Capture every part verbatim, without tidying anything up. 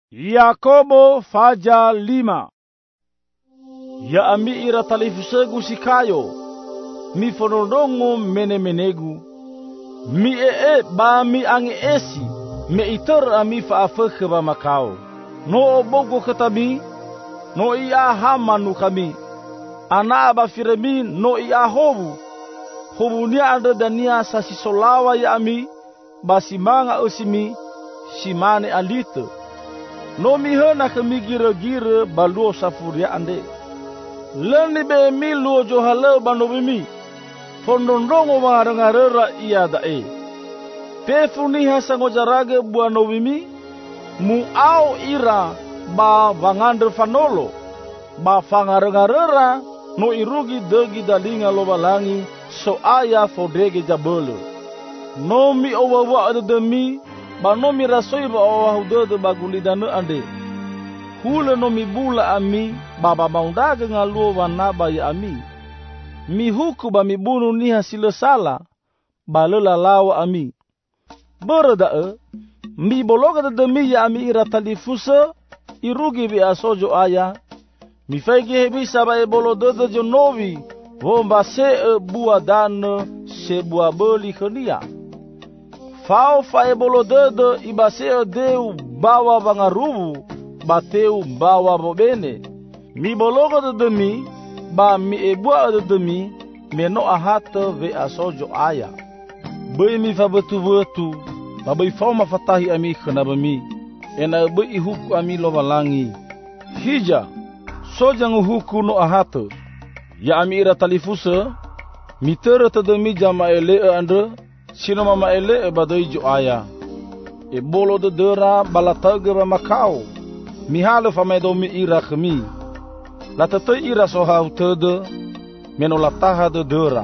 Yakobo faja lima. Ya ami ira talifusegu sikayo, mi fonodongo mene menegu, mi ee ba mi angi esi, me iter ami faafeke ba makao. No obogo ketami, no ia hamanu kami, ana aba firemi no ia hobu, hobu nia anda dania sasi solawa ya ami, basi manga osimi, simane alite. No mi hena kami gira-gira baluo safuria ande. Leni be mi luo johale banobimi, fondondongo marangarera iya dae. Tefuni hasango jarage buanobimi, mu au ira ba vangander fanolo, ba fangarangarera no irugi degi dalinga lobalangi so aya fodege jabolo. No mi owawa ada demi, ba no mi rasoi ba owahude bagulidane ande. Hule no mi bula ami, baba maundaga ngaluo wanaba ya ami. Mi huku ba mi bunu ni hasile sala, ba lela lawa ami. Berda e, mi bologa de demi ya ami ira talifusa, irugi bi asojo aya. Mi fegi hebisa ba e bolo de jo novi, womba se e bua dan se bua beli kenia. Fao fa e bolo de iba se e deu bawa bangarubu, bateu bawa bobene. Mi bologa de demi, ba mi ebua de demi, meno ahata ve asojo aya. Bei mi fa betu-betu, ba bei fauma fatahi ami kenaba mi, ena bei huku ami lobalangi. Hija, soja nguhuku no ahata, ya ami ira talifusa, mi tere te demi jama ele e ande, sino mama ele e badai jo aya. E bolo de dera balataga ba makao, mi hale fa medo mi ira kemi. Lata te ira soha utede, meno lataha de dera.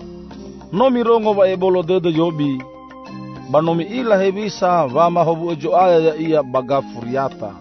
No mi rongo ba e bolo de de yobi, ba no mi ila hebisa vama hobu ejo aya ya ia baga furiata.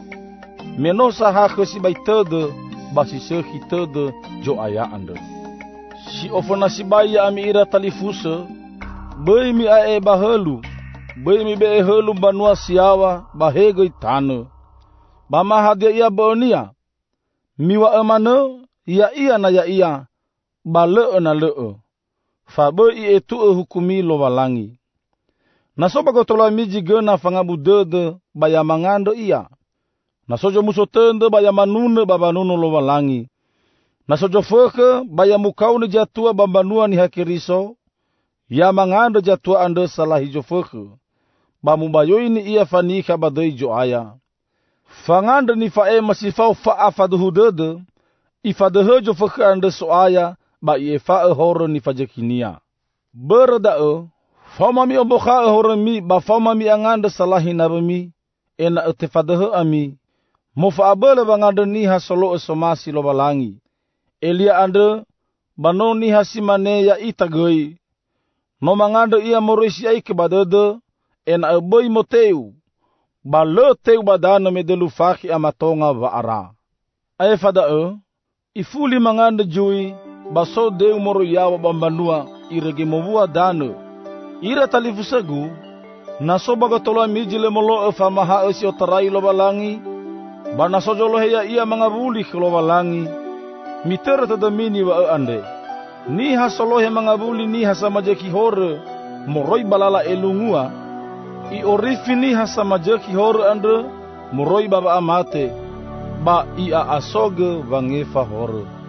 Meno saha kesi bai tede, basi sehi tede jo aya ande. Si ofona si baya ami ira talifusa, bei mi ae bahelu, bei mi be helu banua siawa bahegoi tane. Bama hadia ia bonia, miwa emane, ia ia na ya ia, ba leo na leo. Fa be i etu e hukumi lo walangi. Nasoba gotola miji gena fangabu dede, baya mangando ia. Nasojo muso tende baya manune babanunu lo walangi. Nasojo feke baya mukauni jatua bambanua ni hakiriso, ya mangando jatua ande salah hijo feke. Bamu bayoi ni ia fanika badai jo aya. Fanganda ni fae masifau faafaduhu dede, ifadehejo feke ande so aya, ba ie fae horo ni fajekinia. Berda e, fauma mi oboka e horo mi, ba fauma mi anganda salahi nabami, ena etefadehe ami, mofa abele banganda ni hasolo esomasi lobalangi. Elia ande, bano ni hasimane ya itagoi, no manganda ia morisi ai kebadede, ena eboi moteu, ba le teu badana medelu faki amatonga vaara. Ae fada e, ifuli manganda jui, baso deu moro yawa bambanua, irege mobua dane. Ira talifusegu, nasoba gatola mijile molo e famaha esi otarai lobalangi, ba nasojolo heya ia mangabuli ke lobalangi, mitera tadamini wa e ande. Ni hasolohe mangabuli ni hasamajeki hore, moroi balala elungua, i orifi ni hasamajeki hore ande, moroi baba amate, ba ia asoge vangefa hore.